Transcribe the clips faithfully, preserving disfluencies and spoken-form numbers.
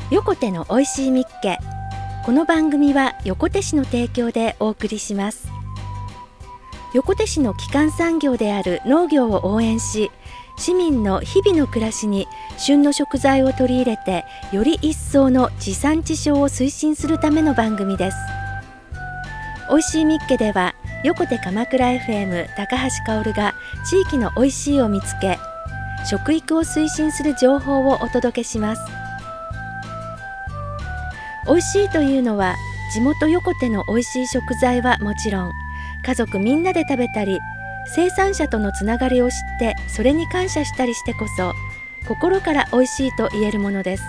横手のおいしいみっけ。この番組は横手市の提供でお送りします。横手市の基幹産業である農業を応援し、市民の日々の暮らしに旬の食材を取り入れて、より一層の地産地消を推進するための番組です。おいしいみっけでは、横手鎌倉 エフエム 高橋香が地域のおいしいを見つけ、食育を推進する情報をお届けします。おいしいというのは、地元横手のおいしい食材はもちろん、家族みんなで食べたり、生産者とのつながりを知ってそれに感謝したりしてこそ、心からおいしいと言えるものです。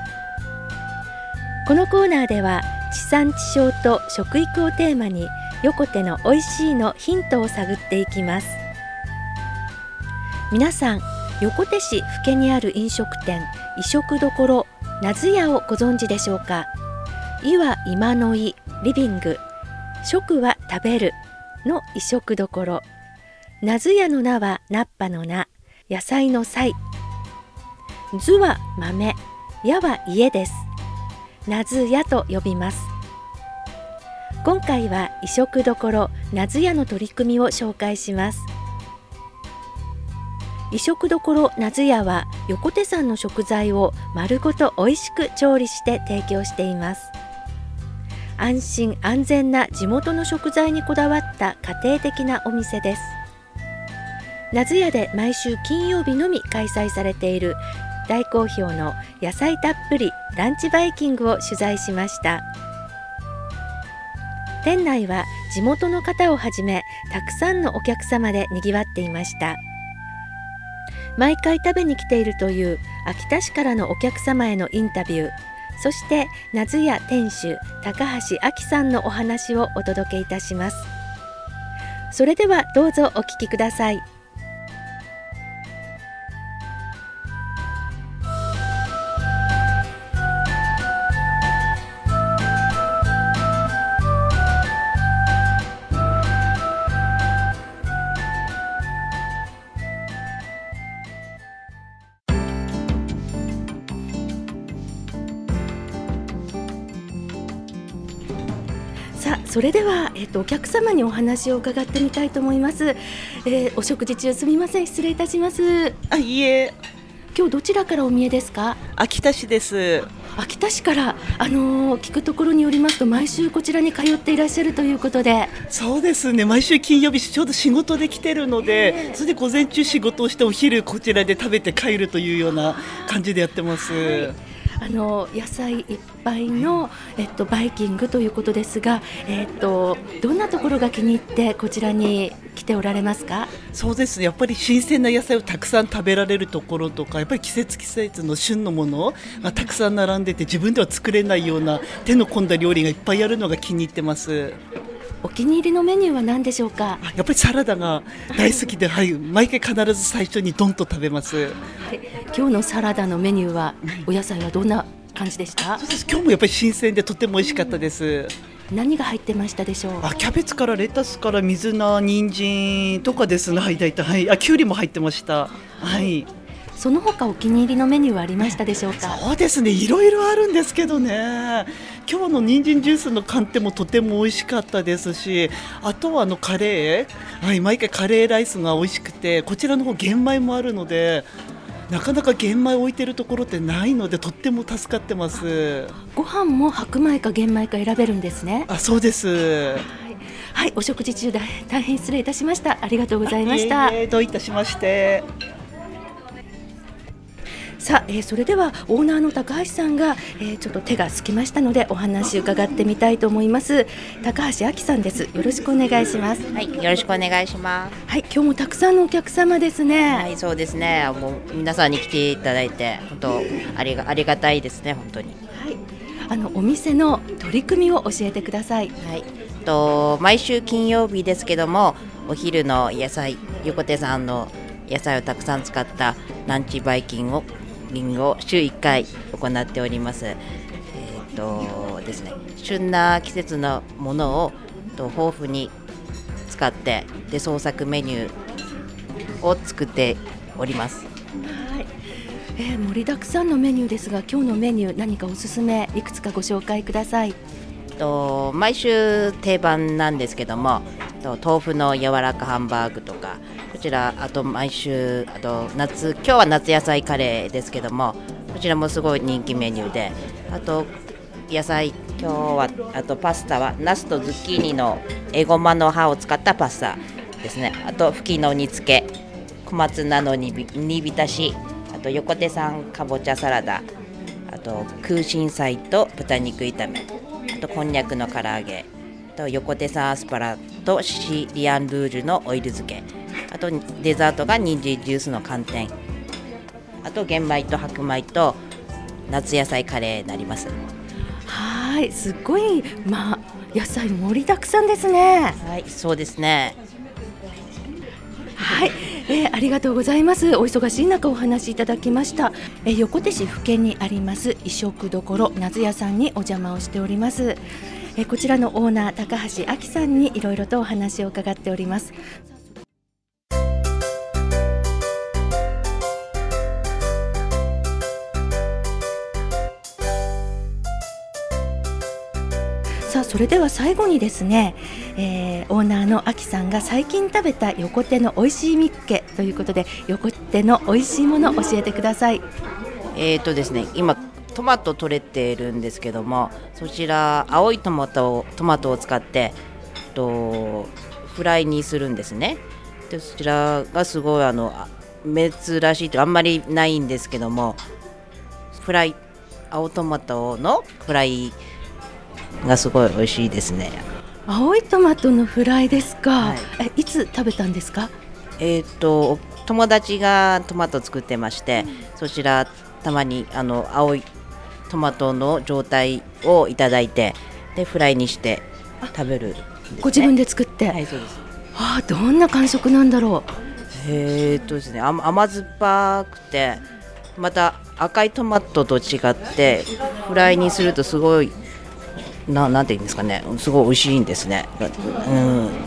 このコーナーでは、地産地消と食育をテーマに、横手のおいしいのヒントを探っていきます。皆さん、横手市府家にある飲食店、医食処なずやをご存知でしょうか。いは今のい、リビング、食は食べるの医食処、なずやの名は菜っぱの菜、野菜の菜、ずは豆、やは家です。なずやと呼びます。今回は医食処なずやの取り組みを紹介します。医食処なずやは横手産の食材を丸ごとおいしく調理して提供しています。安心安全な地元の食材にこだわった家庭的なお店です。なずやで毎週金曜日のみ開催されている大好評の野菜たっぷりランチバイキングを取材しました。店内は地元の方をはじめたくさんのお客様でにぎわっていました。毎回食べに来ているという秋田市からのお客様へのインタビュー、そしてなずや店主高橋亜紀さんのお話をお届けいたします。それではどうぞお聞きください。さあ、それでは、えっと、お客様にお話を伺ってみたいと思います。えー、お食事中すみません、失礼いたします。 あ、いいえ。 今日どちらからお見えですか？ 秋田市です。 秋田市から、あのー、聞くところによりますと、毎週こちらに通っていらっしゃるということで。 そうですね、毎週金曜日ちょうど仕事で来てるので、それで午前中仕事をしてお昼こちらで食べて帰るというような感じでやってます。はい、 あの野菜いっぱいの、えっと、バイキングということですが、えっと、どんなところが気に入ってこちらに来ておられますか？ そうですね、やっぱり新鮮な野菜をたくさん食べられるところとか、やっぱり季節季節の旬のものがたくさん並んでて、自分では作れないような手の込んだ料理がいっぱいあるのが気に入ってます。 お気に入りのメニューは何でしょうか？ やっぱりサラダが大好きで、はい、毎回必ず最初にドンと食べます。はい、 今日のサラダのメニューは、お野菜はどんな感じでした？ そうです、今日もやっぱり新鮮でとても美味しかったです。 何が入ってましたでしょう？ あ、キャベツからレタスから水菜、人参とかですね。はい、大体、はい、あ、きゅうりも入ってました。はい。 その他お気に入りのメニューはありましたでしょうか？ そうですね、いろいろあるんですけどね。今日の人参ジュースの寒天もとても美味しかったですし、あとはあのカレー、はい、毎回カレーライスが美味しくて、こちらの方玄米もあるので、なかなか玄米置いてるところってないので、とっても助かってます。 ご飯も白米か玄米か選べるんですね。 あ、そうです。 はい、はい、お食事中だ大変失礼いたしました。ありがとうございました。 いえいえ、どういたしまして。 さあ、えー、それではオーナーの高橋さんが、えー、ちょっと手が空きましたのでお話伺ってみたいと思います。高橋亜紀さんです。よろしくお願いします。 はい、よろしくお願いします。 はい、今日もたくさんのお客様ですね。 はい、そうですね。もう皆さんに来ていただいて本当ありがありがたいですね、本当に。 はい、あのお店の取り組みを教えてください。 はい、と毎週金曜日ですけども、お昼の野菜、横手産の野菜をたくさん使ったランチバイキングをリングを週いっかい行っております。えーとですね、旬な季節のものをと豊富に使ってで創作メニューを作っております。 はい、 えー、盛りだくさんのメニューですが、今日のメニュー何かおすすめいくつかご紹介ください。 と毎週定番なんですけども、と豆腐の柔らかハンバーグとか、こちらあと毎週あと夏今日は夏野菜カレーですけども、こちらもすごい人気メニューで、あと野菜今日はあとパスタはナスとズッキーニのエゴマの葉を使ったパスタですね。あとふきの煮つけ、小松菜の煮び煮浸し、あと横手産かぼちゃサラダ、あと空心菜と豚肉炒め、あとこんにゃくの唐揚げ、あと横手産アスパラとシリアンルージュのオイル漬け、あとデザートが人参ジュースの寒天、あと玄米と白米と夏野菜カレーになります。 はい、すごい、まあ、野菜盛りだくさんですね。 はい、そうですね。 はい、えー、ありがとうございます。お忙しい中お話しいただきました。えー、横手市府県にあります異食どころ夏屋さんにお邪魔をしております。えー、こちらのオーナー高橋亜紀さんにいろいろとお話を伺っております。さあ、それでは最後にですね、えー、オーナーのあきさんが最近食べた横手の美味しいみっけということで、横手の美味しいものを教えてください。 えーとですね、今トマト取れているんですけども、そちら青いトマトをトマトを使ってとフライにするんですね。でそちらがすごいあの珍しいというかあんまりないんですけども、フライ青トマトのフライがすごい美味しいですね。 青いトマトのフライですか。 はい、 えいつ食べたんですか。 えーと友達がトマト作ってまして、そちらたまにあの青いトマトの状態をいただいて、でフライにして食べるんですね。 ご自分で作って。 はい、そうです。 はあ、どんな感触なんだろう。 えーとですね、甘、甘酸っぱくて、また赤いトマトと違ってフライにするとすごいな、なんていうんですかね、すごい美味しいんですね。うん、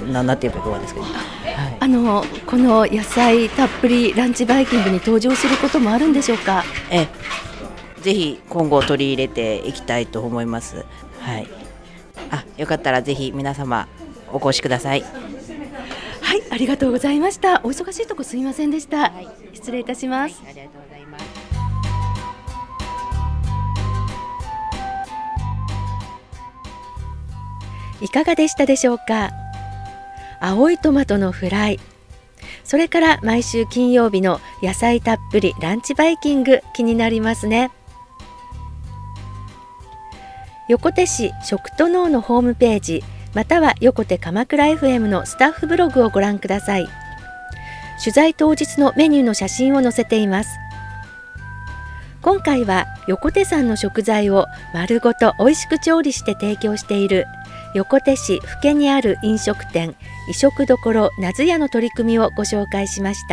な、なんて言えばいいかですけど、はい、 あのこの野菜たっぷりランチバイキングに登場することもあるんでしょうか。 えぜひ今後取り入れていきたいと思います。はい、あ、よかったらぜひ皆様お越しください。 はい、ありがとうございました。お忙しいとこすいませんでした。はい、失礼いたします。 はい、ありがとうございます。 いかがでしたでしょうか。青いトマトのフライ、それから毎週金曜日の野菜たっぷりランチバイキング、気になりますね。横手市食と農のホームページ、または横手鎌倉 エフエム のスタッフブログをご覧ください。取材当日のメニューの写真を載せています。今回は横手産の食材を丸ごと美味しく調理して提供している横手市府家にある飲食店異食どころなずやの取り組みをご紹介しました。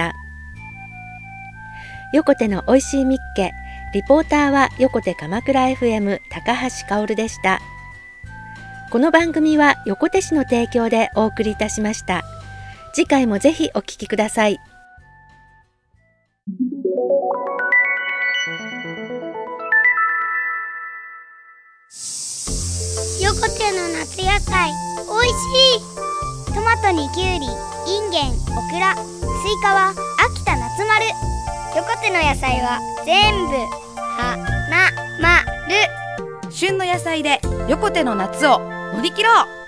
横手の美味しいみっけ、リポーターは横手鎌倉 エフエム 高橋香でした。この番組は横手市の提供でお送りいたしました。次回もぜひお聞きください。 横手の夏野菜おいしい。トマトにきゅうり、インゲン、オクラ、スイカは秋田夏丸。横手の野菜は全部はなまる。 旬の野菜で横手の夏を乗り切ろう。